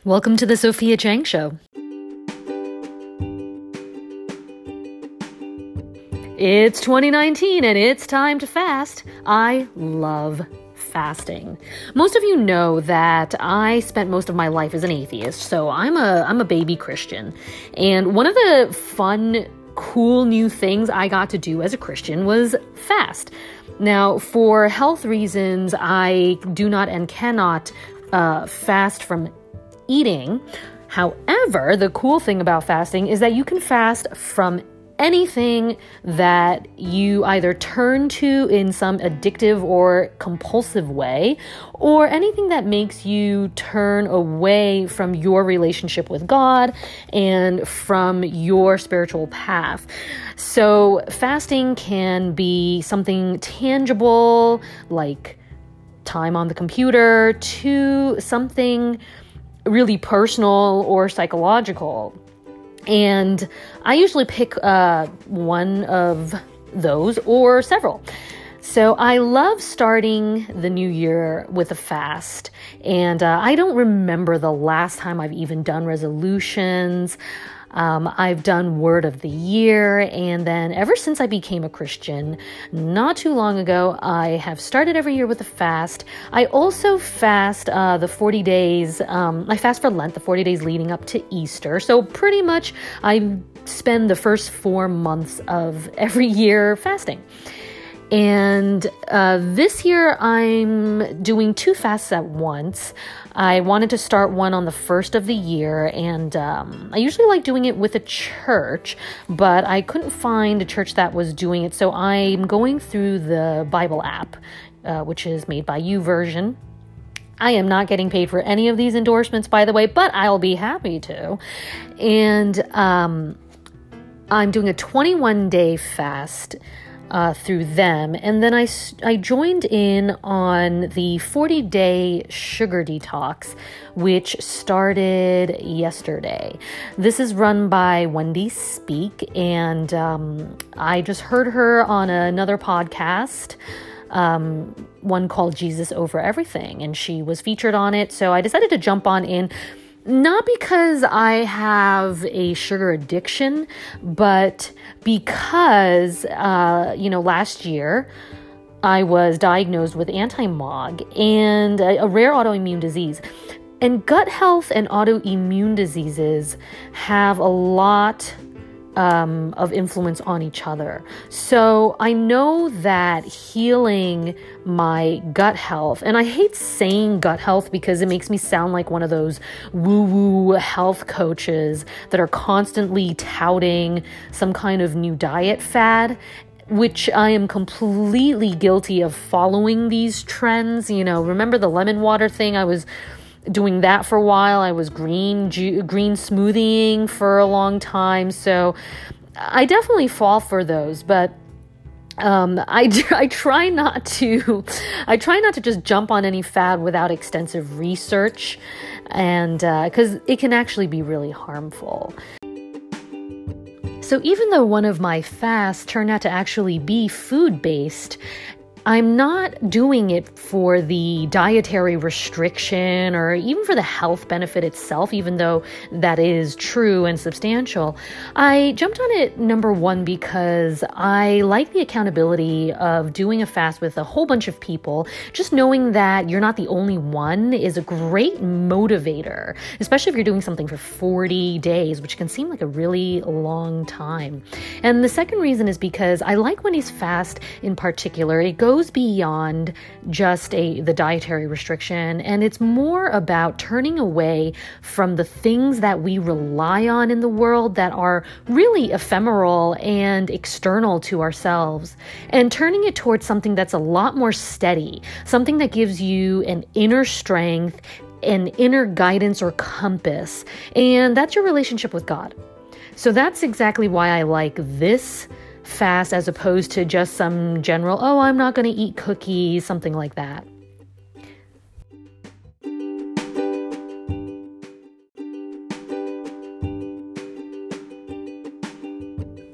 Welcome to the Sophia Chang Show. It's 2019 and it's time to fast. I love fasting. Most of you know that I spent most of my life as an atheist, so I'm a baby Christian. And one of the fun, cool new things I got to do as a Christian was fast. Now, for health reasons, I do not and cannot fast from eating. However, the cool thing about fasting is that you can fast from anything that you either turn to in some addictive or compulsive way, or anything that makes you turn away from your relationship with God and from your spiritual path. So fasting can be something tangible, like time on the computer, to something really personal or psychological. And I usually pick one of those or several. So I love starting the new year with a fast. And I don't remember the last time I've even done resolutions. I've done word of the year, and then ever since I became a Christian, not too long ago, I have started every year with a fast. I also fast the 40 days, I fast for Lent, the 40 days leading up to Easter. So pretty much I spend the first 4 months of every year fasting. And this year I'm doing 2 fasts at once. I wanted to start one on the first of the year, and I usually like doing it with a church, but I couldn't find a church that was doing it, so I'm going through the Bible app, which is made by YouVersion. I am not getting paid for any of these endorsements, by the way, but I'll be happy to. And I'm doing a 21-day fast through them. And then I joined in on the 40-day sugar detox, which started yesterday. This is run by Wendy Speak, and I just heard her on another podcast, one called Jesus Over Everything, and she was featured on it. So I decided to jump on in. Not because I have a sugar addiction, but because, last year I was diagnosed with anti-MOG and a rare autoimmune disease. And gut health and autoimmune diseases have a lot of influence on each other. So I know that healing my gut health, and I hate saying gut health because it makes me sound like one of those woo-woo health coaches that are constantly touting some kind of new diet fad, which I am completely guilty of following these trends. Remember the lemon water thing? I was doing that for a while. I was green smoothieing for a long time. So I definitely fall for those, but I try not to just jump on any fad without extensive research, and because it can actually be really harmful. So even though one of my fasts turned out to actually be food-based, I'm not doing it for the dietary restriction or even for the health benefit itself, even though that is true and substantial. I jumped on it, number one, because I like the accountability of doing a fast with a whole bunch of people. Just knowing that you're not the only one is a great motivator, especially if you're doing something for 40 days, which can seem like a really long time. And the second reason is because I like Wendy's fast in particular. It goes beyond just the dietary restriction, and it's more about turning away from the things that we rely on in the world that are really ephemeral and external to ourselves, and turning it towards something that's a lot more steady, something that gives you an inner strength, an inner guidance or compass, and that's your relationship with God. So that's exactly why I like this fast as opposed to just some general, I'm not going to eat cookies, something like that.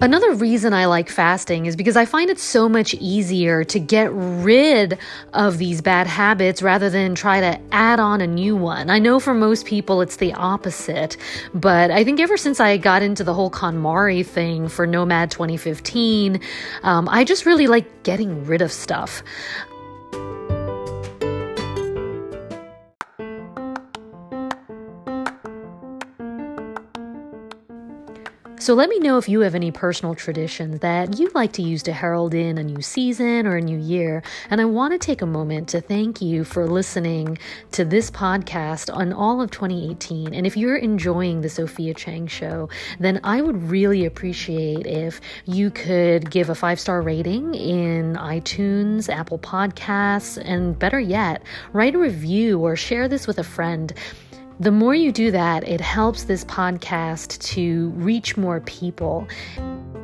Another reason I like fasting is because I find it so much easier to get rid of these bad habits rather than try to add on a new one. I know for most people it's the opposite, but I think ever since I got into the whole KonMari thing for Nomad 2015, I just really like getting rid of stuff. So let me know if you have any personal traditions that you'd like to use to herald in a new season or a new year. And I want to take a moment to thank you for listening to this podcast on all of 2018. And if you're enjoying the Sophia Chang Show, then I would really appreciate if you could give a 5-star rating in iTunes, Apple Podcasts, and better yet, write a review or share this with a friend. The more you do that, it helps this podcast to reach more people.